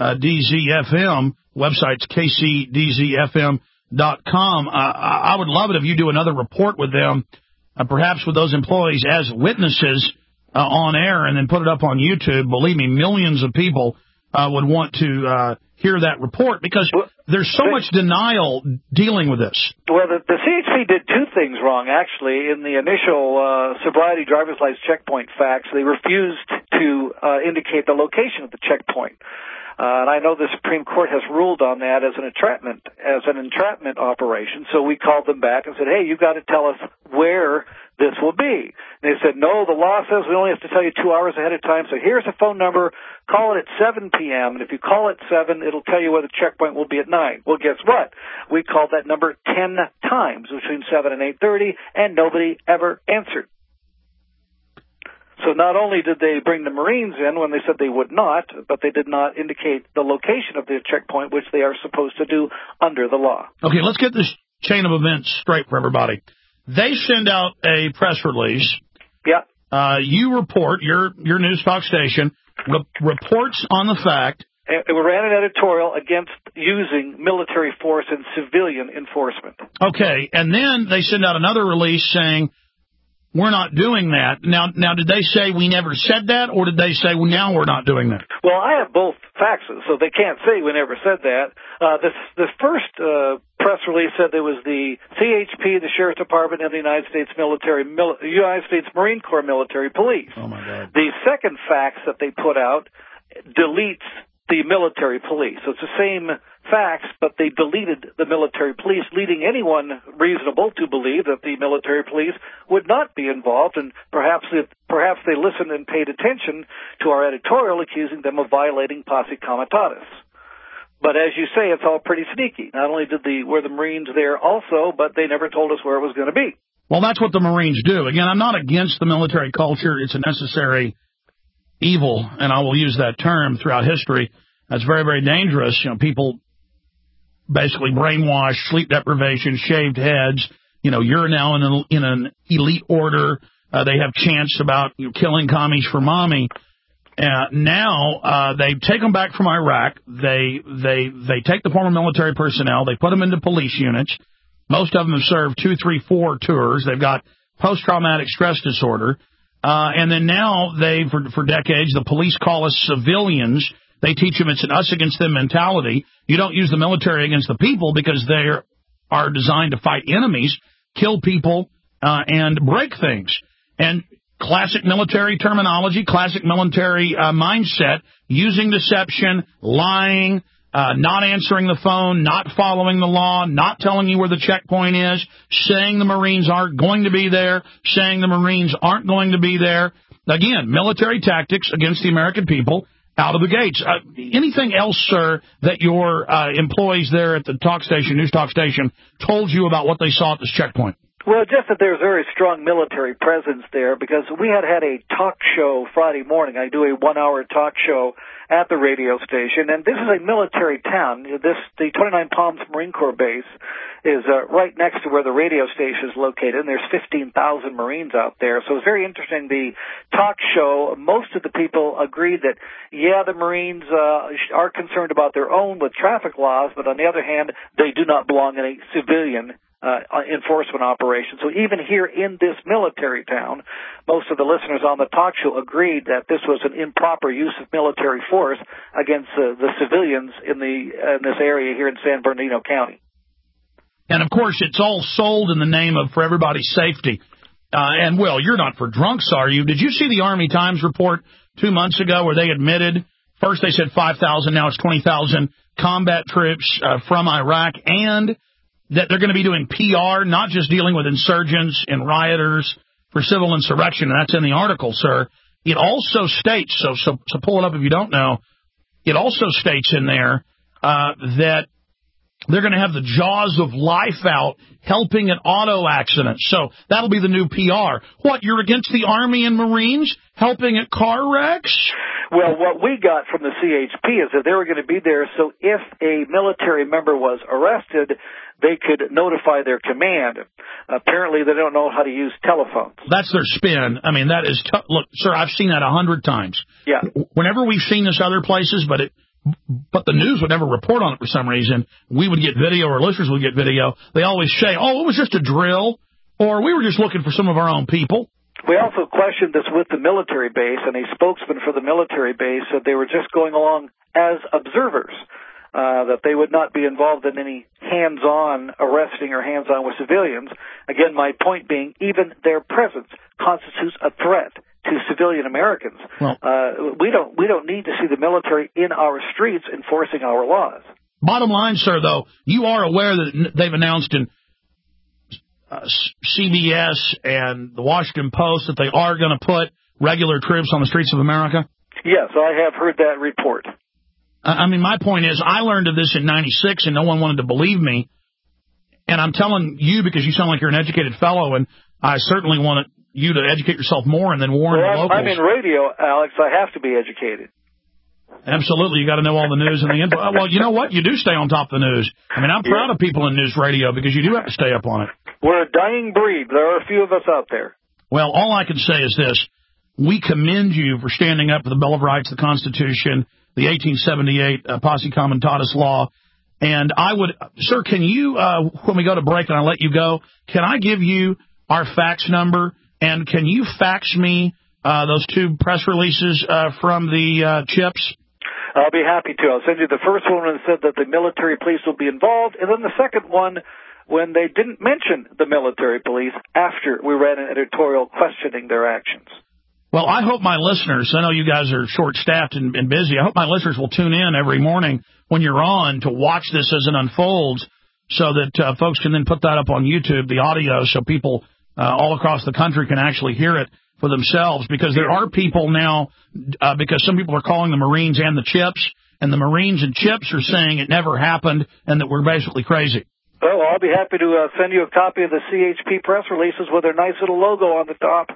D Z F M, website's K C D Z F M dot com, uh, I would love it if you do another report with them, uh, perhaps with those employees as witnesses, Uh, on air and then put it up on YouTube. Believe me, millions of people uh, would want to uh, hear that report because there's so much denial dealing with this. Well, the, the C H P did two things wrong, actually. In the initial uh, sobriety driver's license checkpoint fax, they refused to uh, indicate the location of the checkpoint. Uh, and I know the Supreme Court has ruled on that as an entrapment, as an entrapment operation. So we called them back and said, hey, you've got to tell us where this will be. And they said, no, the law says we only have to tell you two hours ahead of time. So here's a phone number. Call it at seven p.m. And if you call at seven, it'll tell you where the checkpoint will be at nine. Well, guess what? We called that number ten times between seven and eight thirty, and nobody ever answered. So not only did they bring the Marines in when they said they would not, but they did not indicate the location of the checkpoint, which they are supposed to do under the law. Okay, let's get this chain of events straight for everybody. They send out a press release. Yeah. Uh, you report, your your news talk station re- reports on the fact. And we ran an editorial against using military force in civilian enforcement. Okay, and then they send out another release saying, we're not doing that. Now, now, did they say we never said that, or did they say, well, now we're not doing that? Well, I have both faxes, so they can't say we never said that. Uh, this, this first uh, press release said there was the C H P, the Sheriff's Department, and the United States Military, Mil- United States Marine Corps Military Police. Oh, my God. The second fax that they put out deletes the military police. So it's the same facts, but they deleted the military police, leading anyone reasonable to believe that the military police would not be involved, and perhaps it, perhaps they listened and paid attention to our editorial accusing them of violating posse comitatus. But as you say, it's all pretty sneaky. Not only did the were the Marines there also, but they never told us where it was going to be. Well, that's what the Marines do. Again, I'm not against the military culture. It's a necessary evil, and I will use that term throughout history. That's very, very dangerous. You know, people basically brainwashed, sleep deprivation, shaved heads. You know, you're now in an, in an elite order. Uh, they have chants about you know, killing commies for mommy. Uh, now uh, they take them back from Iraq. They they they take the former military personnel. They put them into police units. Most of them have served two, three, four tours. They've got post-traumatic stress disorder. Uh, and then now they, for, for decades, the police call us civilians. They teach them it's an us against them mentality. You don't use the military against the people because they are designed to fight enemies, kill people, uh, and break things. And classic military terminology, classic military uh, mindset, using deception, lying, uh, not answering the phone, not following the law, not telling you where the checkpoint is, saying the Marines aren't going to be there, saying the Marines aren't going to be there. Again, military tactics against the American people out of the gates. Uh, anything else, sir, that your uh, employees there at the talk station, news talk station, told you about what they saw at this checkpoint? Well, just that there's very strong military presence there, because we had had a talk show Friday morning. I do a one-hour talk show at the radio station, and this is a military town. This the twenty-nine Palms Marine Corps base is uh, right next to where the radio station is located, and there's fifteen thousand Marines out there. So it's very interesting. The talk show, most of the people agreed that, yeah, the Marines uh, are concerned about their own with traffic laws, but on the other hand, they do not belong in a civilian Uh, enforcement operation. So even here in this military town, most of the listeners on the talk show agreed that this was an improper use of military force against uh, the civilians in the in this area here in San Bernardino County. And of course, it's all sold in the name of for everybody's safety. Uh, and Will, you're not for drunks, are you? Did you see the Army Times report two months ago where they admitted first they said five thousand, now it's twenty thousand combat troops uh, from Iraq, and that they're going to be doing P R, not just dealing with insurgents and rioters for civil insurrection. And that's in the article, sir. It also states, so so, so pull it up if you don't know, it also states in there uh, that they're going to have the jaws of life out helping at auto accidents. So that'll be the new P R. What, you're against the Army and Marines helping at car wrecks? Well, what we got from the C H P is that they were going to be there so if a military member was arrested, they could notify their command. Apparently, they don't know how to use telephones. That's their spin. I mean, that is, t- look, sir, I've seen that a hundred times. Yeah. Whenever we've seen this other places, but it, but the news would never report on it for some reason. We would get video, or listeners would get video. They always say, oh, it was just a drill, or we were just looking for some of our own people. We also questioned this with the military base, and a spokesman for the military base said they were just going along as observers, uh, that they would not be involved in any hands-on arresting or hands-on with civilians. Again, my point being, even their presence constitutes a threat to civilian Americans. Well, uh, we don't we don't need to see the military in our streets enforcing our laws. Bottom line, sir, though, you are aware that they've announced in uh, C B S and the Washington Post that they are going to put regular troops on the streets of America? Yes, I have heard that report. I mean, my point is, I learned of this in ninety-six, and no one wanted to believe me. And I'm telling you because you sound like you're an educated fellow, and I certainly want you to educate yourself more and then warn well, the I'm, locals. I'm in radio, Alex. I have to be educated. Absolutely. You got to know all the news and the info. Well, you know what? You do stay on top of the news. I mean, I'm proud yeah. of people in news radio because you do have to stay up on it. We're a dying breed. There are a few of us out there. Well, all I can say is this. We commend you for standing up for the Bill of Rights, the Constitution, the eighteen seventy-eight uh, Posse Comitatus Law. And I would, sir, can you, uh, when we go to break and I let you go, can I give you our fax number? And can you fax me uh, those two press releases uh, from the uh, chips? I'll be happy to. I'll send you the first one that said that the military police will be involved, and then the second one when they didn't mention the military police after we ran an editorial questioning their actions. Well, I hope my listeners, I know you guys are short-staffed and, and busy, I hope my listeners will tune in every morning when you're on to watch this as it unfolds so that uh, folks can then put that up on YouTube, the audio, so people uh, all across the country can actually hear it for themselves, because there are people now, uh, because some people are calling the Marines and the Chips, and the Marines and Chips are saying it never happened and that we're basically crazy. Oh, well, I'll be happy to uh, send you a copy of the C H P press releases with their nice little logo on the top.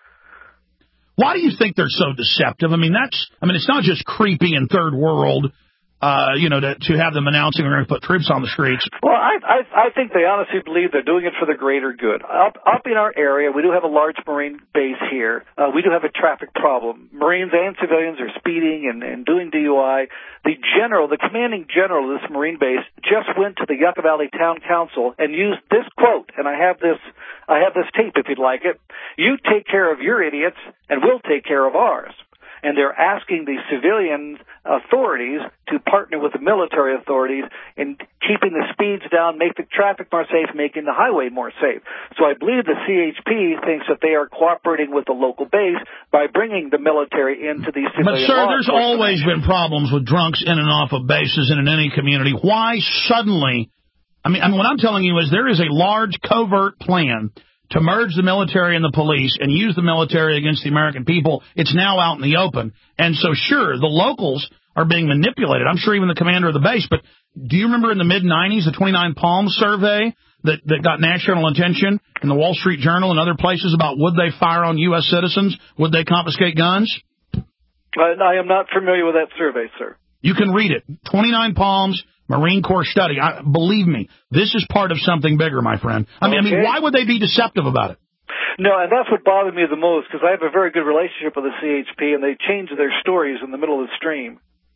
Why do you think they're so deceptive? I mean, that's, I mean, it's not just creepy and third world, uh, you know, to, to have them announcing we're going to put troops on the streets. Well, I, I, I think they honestly believe they're doing it for the greater good. Up, up in our area, we do have a large Marine base here. Uh, we do have a traffic problem. Marines and civilians are speeding and, and doing D U I. The general, the commanding general of this Marine base just went to the Yucca Valley Town Council and used this quote, and I have this, I have this tape if you'd like it. You take care of your idiots, and we'll take care of ours. And they're asking the civilian authorities to partner with the military authorities in keeping the speeds down, make the traffic more safe, making the highway more safe. So I believe the C H P thinks that they are cooperating with the local base by bringing the military into these civilian But, sir, there's always been problems with drunks in and off of bases and in any community. Why suddenly, I mean, I mean, what I'm telling you is there is a large covert plan to merge the military and the police and use the military against the American people. It's now out in the open. And so, sure, the locals are being manipulated. I'm sure even the commander of the base. But do you remember in the mid nineties, the twenty-nine Palms survey that, that got national attention in the Wall Street Journal and other places about would they fire on U S citizens? Would they confiscate guns? Uh, I am not familiar with that survey, sir. You can read it. twenty-nine Palms Marine Corps study. I, believe me, this is part of something bigger, my friend. I mean, okay. I mean, why would they be deceptive about it? No, and that's what bothered me the most, because I have a very good relationship with the C H P, and they change their stories in the middle of the stream.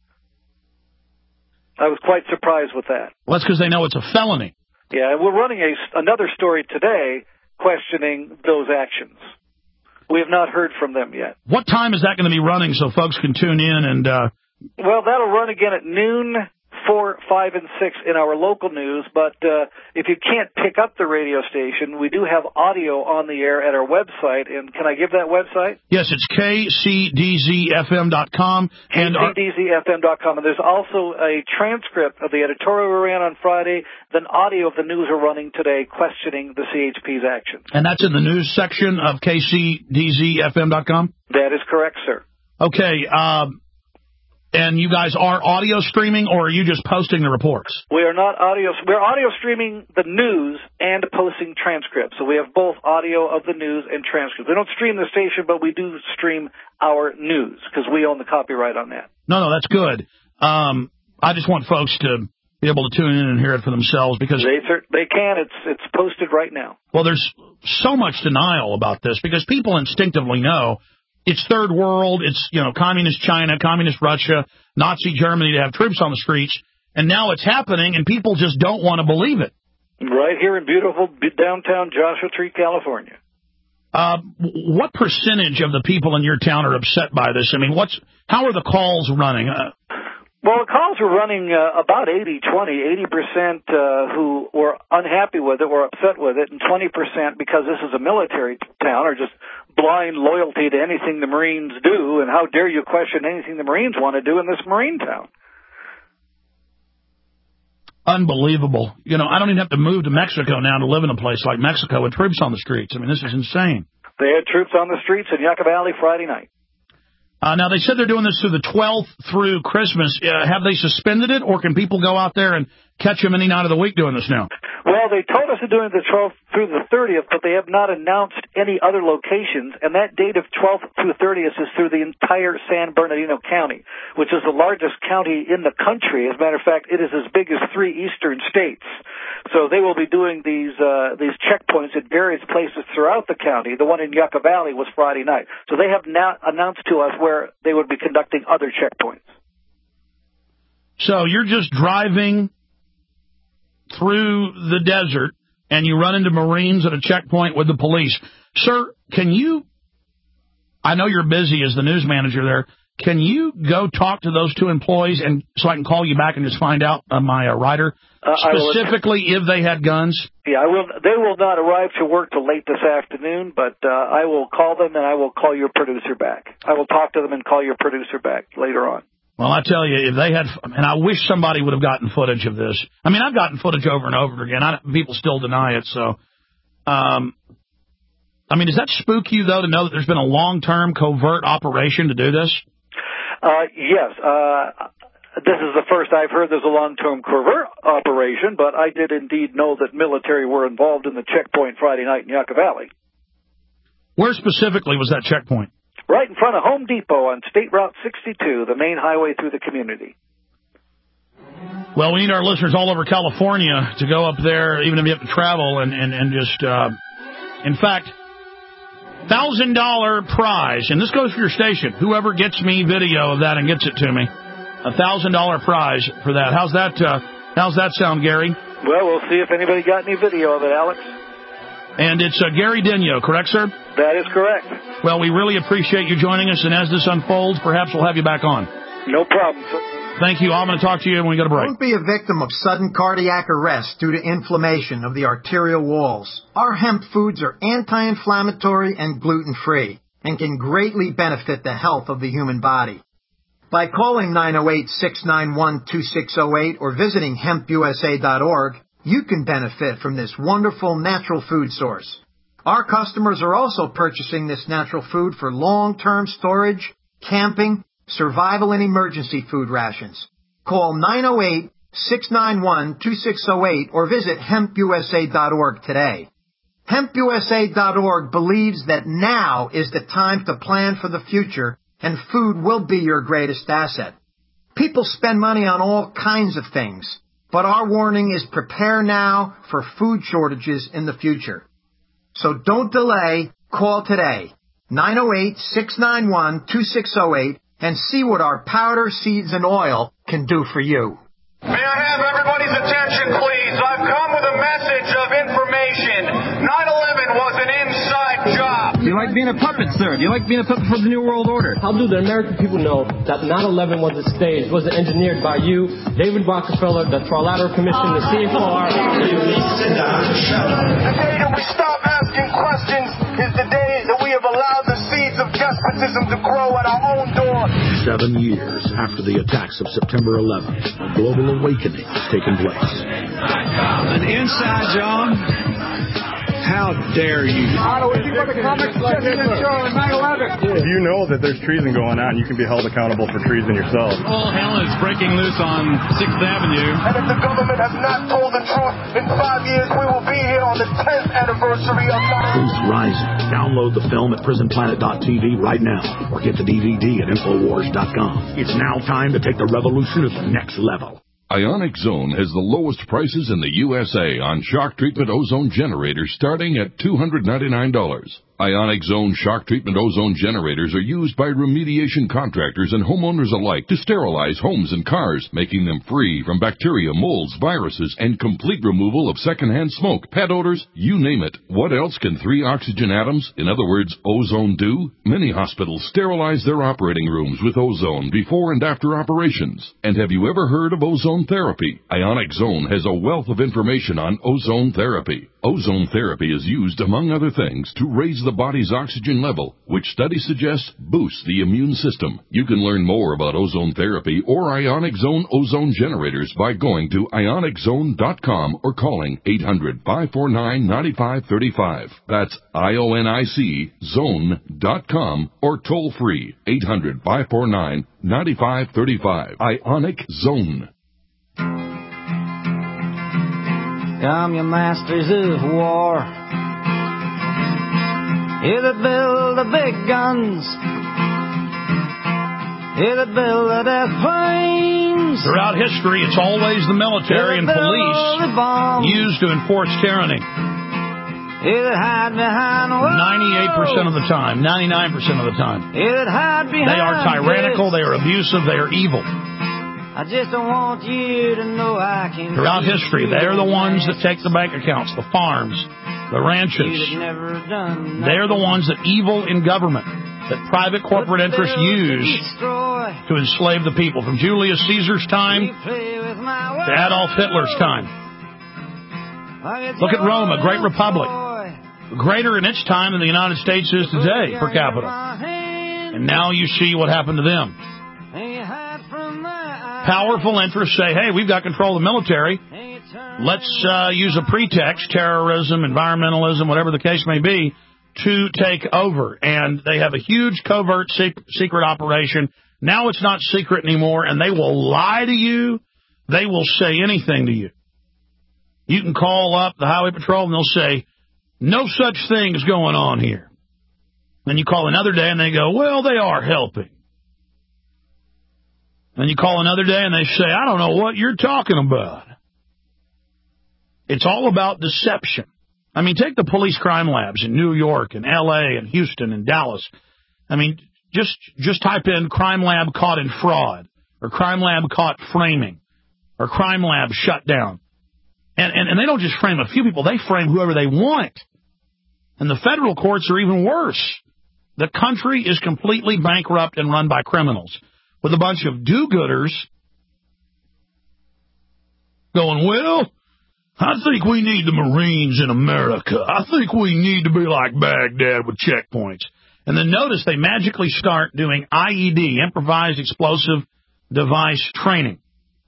I was quite surprised with that. Well, that's because they know it's a felony. Yeah, and we're running a, another story today questioning those actions. We have not heard from them yet. What time is that going to be running so folks can tune in and... Uh... Well, that'll run again at noon, four, five, and six in our local news, but uh, if you can't pick up the radio station, we do have audio on the air at our website, and can I give that website? Yes, it's K C D Z F M dot com. K C D Z F M dot com, and there's also a transcript of the editorial we ran on Friday, then audio of the news we're running today questioning the C H P's actions. And that's in the news section of K C D Z F M dot com? That is correct, sir. Okay, um... And you guys are audio streaming, or are you just posting the reports? We are not audio. We're audio streaming the news and posting transcripts. So we have both audio of the news and transcripts. We don't stream the station, but we do stream our news because we own the copyright on that. No, no, that's good. Um, I just want folks to be able to tune in and hear it for themselves because they they can. It's it's posted right now. Well, there's so much denial about this because people instinctively know. It's third world, it's, you know, communist China, communist Russia, Nazi Germany to have troops on the streets, and now it's happening, and people just don't want to believe it. Right here in beautiful downtown Joshua Tree, California. Uh, what percentage of the people in your town are upset by this? I mean, what's how are the calls running? Uh, Well, the calls are running uh, about eighty twenty, eighty percent uh, who were unhappy with it, were upset with it, and twenty percent because this is a military town are just blind loyalty to anything the Marines do, and how dare you question anything the Marines want to do in this Marine town. Unbelievable. You know, I don't even have to move to Mexico now to live in a place like Mexico with troops on the streets. I mean, this is insane. They had troops on the streets in Yucca Valley Friday night. Uh, now, they said they're doing this through the twelfth through Christmas. Uh, have they suspended it, or can people go out there and catch them any night of the week doing this now? Well, they told us they're doing the twelfth through the thirtieth, but they have not announced any other locations, and that date of twelfth through thirtieth is through the entire San Bernardino County, which is the largest county in the country. As a matter of fact, it is as big as three eastern states. So they will be doing these uh, these checkpoints at various places throughout the county. The one in Yucca Valley was Friday night. So they have now announced to us where they would be conducting other checkpoints. So you're just driving through the desert, and you run into Marines at a checkpoint with the police. Sir, can you, I know you're busy as the news manager there, can you go talk to those two employees and so I can call you back and just find out uh, my uh, rider uh, specifically if they had guns? Yeah, I will. They will not arrive to work till late this afternoon, but uh, I will call them and I will call your producer back. I will talk to them and call your producer back later on. Well, I tell you, if they had, and I wish somebody would have gotten footage of this. I mean, I've gotten footage over and over again. I, people still deny it, so. Um, I mean, does that spook you, though, to know that there's been a long-term covert operation to do this? Uh, yes. Uh, this is the first I've heard there's a long-term covert operation, but I did indeed know that military were involved in the checkpoint Friday night in Yucca Valley. Where specifically was that checkpoint? Right in front of Home Depot on State Route sixty-two, the main highway through the community. Well, we need our listeners all over California to go up there, even if you have to travel, and, and, and just, uh, in fact, one thousand dollars prize, and this goes for your station. Whoever gets me video of that and gets it to me, a one thousand dollars prize for that. How's that, uh, how's that sound, Gary? Well, we'll see if anybody got any video of it, Alex. And it's uh, Gary Denyo, correct, sir? That is correct. Well, we really appreciate you joining us, and as this unfolds, perhaps we'll have you back on. No problem, sir. Thank you. I'm going to talk to you when we get a break. Don't be a victim of sudden cardiac arrest due to inflammation of the arterial walls. Our hemp foods are anti-inflammatory and gluten-free and can greatly benefit the health of the human body. By calling nine oh eight, six nine one, two six oh eight or visiting hemp u s a dot org, you can benefit from this wonderful natural food source. Our customers are also purchasing this natural food for long-term storage, camping, survival, and emergency food rations. Call nine oh eight, six nine one, two six oh eight or visit hemp u s a dot org today. hemp u s a dot org believes that now is the time to plan for the future, and food will be your greatest asset. People spend money on all kinds of things, but our warning is prepare now for food shortages in the future. So don't delay, call today, nine oh eight, six nine one, two six oh eight, and see what our powder, seeds, and oil can do for you. May I have everybody's attention, please? I've come with a message of information. nine eleven was an inside job. Do you like being a puppet, sir? Do you like being a puppet for the New World Order? How do the American people know that nine eleven was staged, was engineered by you, David Rockefeller, the Trilateral Commission, the C F R? Sit down. Shut up. The day that we stop asking questions is the day that we have allowed the seeds of despotism to grow at our own door. Seven years after the attacks of September eleventh, a global awakening has taken place. An inside job? How dare you? If you know that there's treason going on, you can be held accountable for treason yourself. All hell is breaking loose on sixth Avenue. And if the government has not told the truth, in five years we will be here on the tenth anniversary of nine eleven. Who's rising? Download the film at prison planet dot t v right now, or get the D V D at infowars dot com. It's now time to take the revolution to the next level. Ionic Zone has the lowest prices in the U S A on shock treatment ozone generators starting at two hundred ninety-nine dollars. Ionic Zone shock treatment ozone generators are used by remediation contractors and homeowners alike to sterilize homes and cars, making them free from bacteria, molds, viruses, and complete removal of secondhand smoke, pet odors, you name it. What else can three oxygen atoms, in other words, ozone, do? Many hospitals sterilize their operating rooms with ozone before and after operations. And have you ever heard of ozone therapy? Ionic Zone has a wealth of information on ozone therapy. Ozone therapy is used, among other things, to raise the body's oxygen level, which studies suggest boosts the immune system. You can learn more about ozone therapy or Ionic Zone ozone generators by going to ionic zone dot com or calling eight hundred, five four nine, nine five three five. That's I O N I C zone dot com or toll free eight hundred, five four nine, nine five three five. Ionic Zone. Come, you masters of war, you that build the big guns, you that build the death planes. Throughout history, it's always the military and police used to enforce tyranny. You that hide behind walls. ninety-eight percent of the time, ninety-nine percent of the time. You that hide behind They are tyrannical, they are abusive, they are evil. I just don't want you to know I can. Throughout history, they're the ones that take the bank accounts, the farms, the ranches. They're the ones that evil in government. that private corporate interests used to enslave the people, from Julius Caesar's time to Adolf Hitler's time. Look at Rome, a great republic, greater in its time than the United States is today per capita. And now you see what happened to them. Powerful interests say, hey, we've got control of the military. Let's uh, use a pretext, terrorism, environmentalism, whatever the case may be, to take over. And they have a huge covert sec- secret operation. Now it's not secret anymore, and they will lie to you. They will say anything to you. You can call up the Highway Patrol, and they'll say, no such thing is going on here. Then you call another day, and they go, well, they are helping. Then you call another day, and they say, I don't know what you're talking about. It's all about deception. I mean, take the police crime labs in New York and L A and Houston and Dallas. I mean, just just type in crime lab caught in fraud, or crime lab caught framing, or crime lab shut down. And, and, and they don't just frame a few people, they frame whoever they want. And the federal courts are even worse. The country is completely bankrupt and run by criminals, with a bunch of do-gooders going, well, I think we need the Marines in America. I think we need to be like Baghdad with checkpoints. And then notice they magically start doing I E D, improvised explosive device training.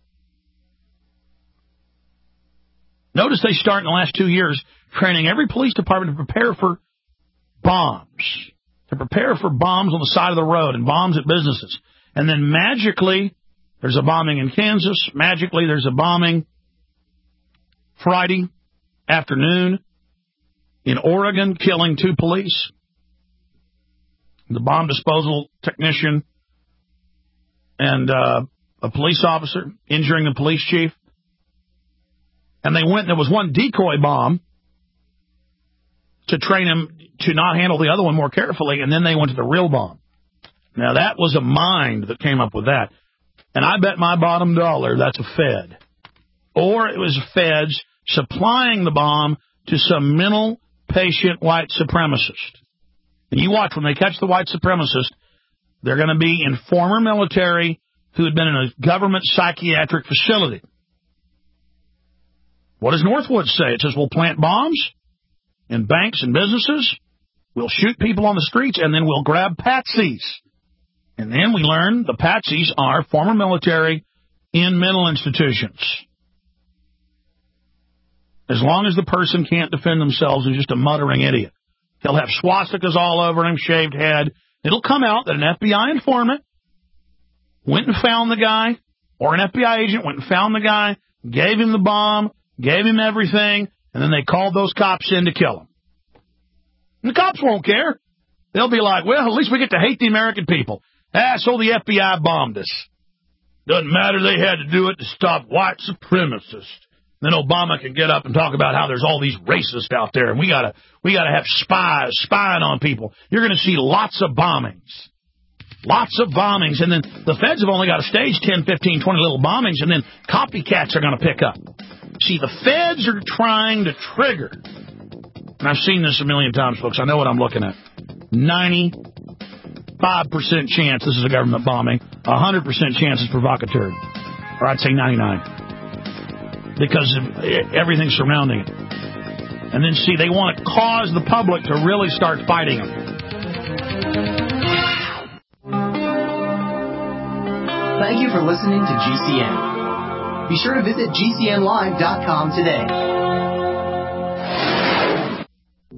Notice they start in the last two years training every police department to prepare for bombs, to prepare for bombs on the side of the road and bombs at businesses. And then magically, there's a bombing in Kansas. Magically, there's a bombing Friday afternoon in Oregon, killing two police. The bomb disposal technician and uh, a police officer injuring the police chief. And they went, there was one decoy bomb to train him to not handle the other one more carefully, and then they went to the real bomb. Now, that was a mind that came up with that. And I bet my bottom dollar that's a Fed. Or it was feds supplying the bomb to some mental patient white supremacist. And you watch, when they catch the white supremacist, they're going to be in former military who had been in a government psychiatric facility. What does Northwood say? It says we'll plant bombs in banks and businesses, we'll shoot people on the streets, and then we'll grab patsies. And then we learn the patsies are former military in mental institutions. As long as the person can't defend themselves and just a muttering idiot. He'll have swastikas all over him, shaved head. It'll come out that an F B I informant went and found the guy, or an F B I agent went and found the guy, gave him the bomb, gave him everything, and then they called those cops in to kill him. And the cops won't care. They'll be like, well, at least we get to hate the American people. Ah, so the F B I bombed us. Doesn't matter, they had to do it to stop white supremacists. Then Obama can get up and talk about how there's all these racists out there, and we gotta we gotta have spies spying on people. You're gonna see lots of bombings. Lots of bombings, and then the feds have only got to stage ten, fifteen, twenty little bombings, and then copycats are gonna pick up. See, the feds are trying to trigger, and I've seen this a million times, folks. I know what I'm looking at. ninety-five percent chance this is a government bombing. one hundred percent chance it's provocateur. Or I'd say ninety-nine. Because of everything surrounding it. And then, see, they want to cause the public to really start fighting them. Thank you for listening to G C N. Be sure to visit G C N live dot com today.